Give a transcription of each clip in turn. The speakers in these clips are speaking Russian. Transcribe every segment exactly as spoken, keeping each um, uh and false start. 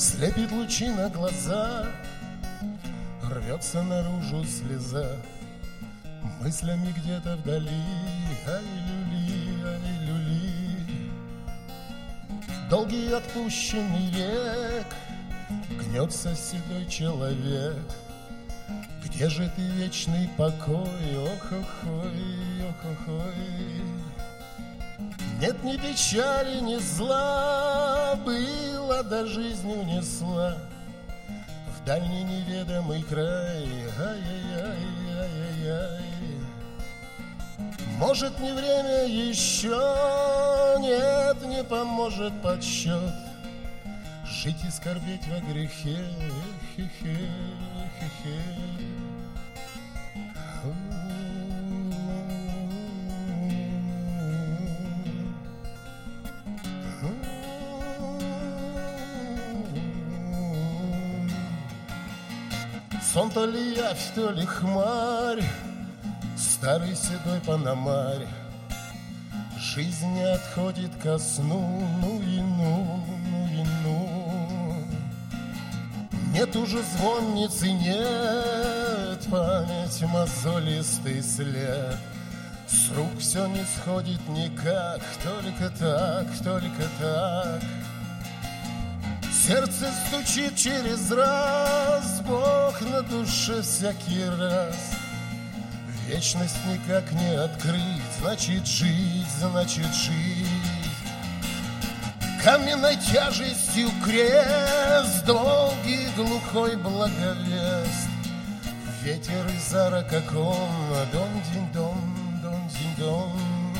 Слепит лучи на глаза, рвется наружу слеза. Мыслями где-то вдали, ай-люли, ай-люли. Долгий отпущенный век, гнется седой человек. Где же ты, вечный покой, ох-охой, ох-охой. Нет ни печали, ни зла, было да жизнь унесла в дальний неведомый край, ай-яй-яй, ай-яй-яй. Может, не время еще, нет, не поможет подсчет жить и скорбеть во грехе, хе-хе, хе-хе. Сон то ли явь, то ли хмарь, старый седой пономарь. Жизнь не отходит ко сну, ну и ну, ну и ну. Нет уже звонницы, нет, память мозолистый след. С рук все не сходит никак, только так, только так. Сердце стучит через раз, Бог на душе всякий раз. Вечность никак не открыть, значит жить, значит жить. Каменной тяжестью крест, долгий глухой благовест. Ветер из ара, как он, дон-динь-дон, дон-динь-дон.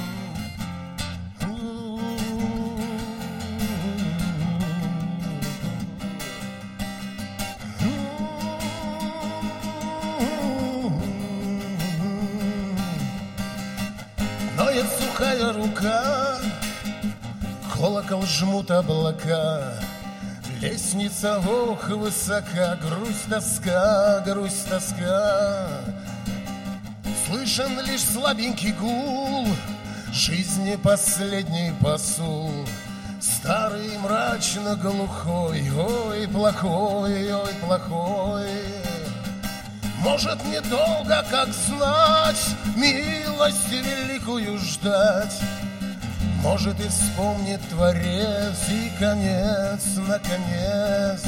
Сухая рука, колокол жмут облака, лестница, ох, высока, грусть, тоска, грусть, тоска. Слышен лишь слабенький гул жизни последний посул, старый мрачно глухой, ой, плохой, ой, плохой. Может, недолго, как знать, милость великую ждать. Может, и вспомнит Творец, и конец, наконец.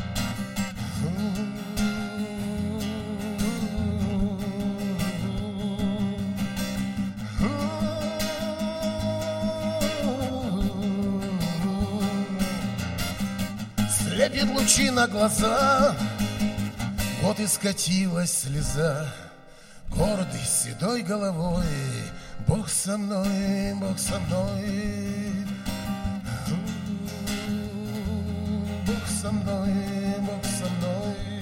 Слепит лучи на глаза, вот и скатилась слеза. Гордый, седой головой, Бог со мной, Бог со мной. Бог со мной, Бог со мной.